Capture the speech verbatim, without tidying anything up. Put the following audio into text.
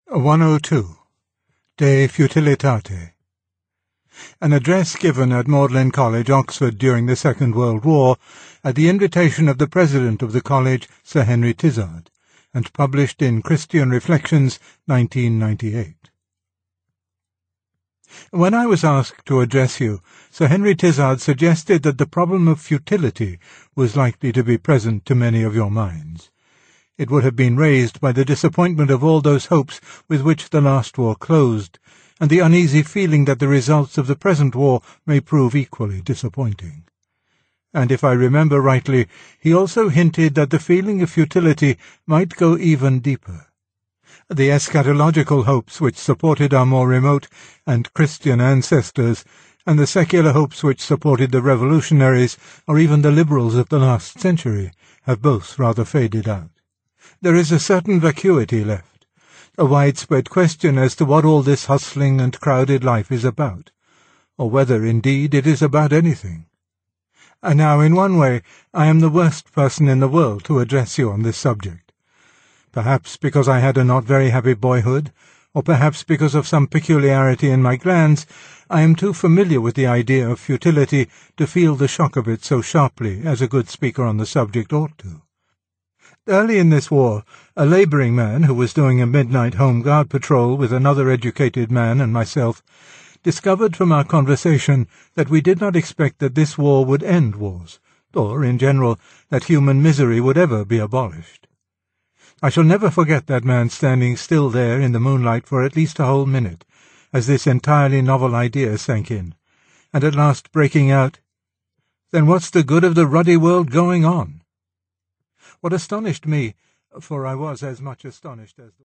one oh two. De Futilitate. An address given at Magdalen College, Oxford, during the Second World War, at the invitation of the president of the college, Sir Henry Tizard, and published in Christian Reflections, nineteen ninety-eight. When I was asked to address you, Sir Henry Tizard suggested that the problem of futility was likely to be present to many of your minds. It would have been raised by the disappointment of all those hopes with which the last war closed, and the uneasy feeling that the results of the present war may prove equally disappointing. And if I remember rightly, he also hinted that the feeling of futility might go even deeper. The eschatological hopes which supported our more remote and Christian ancestors, and the secular hopes which supported the revolutionaries, or even the liberals of the last century, have both rather faded out. There is a certain vacuity left, a widespread question as to what all this hustling and crowded life is about, or whether, indeed, it is about anything. And now, in one way, I am the worst person in the world to address you on this subject. Perhaps because I had a not very happy boyhood, or perhaps because of some peculiarity in my glands, I am too familiar with the idea of futility to feel the shock of it so sharply as a good speaker on the subject ought to. Early in this war, a labouring man who was doing a midnight home guard patrol with another educated man and myself discovered from our conversation that we did not expect that this war would end wars, or, in general, that human misery would ever be abolished. I shall never forget that man standing still there in the moonlight for at least a whole minute, as this entirely novel idea sank in, and at last breaking out, "Then what's the good of the ruddy world going on?" What astonished me, for I was as much astonished as the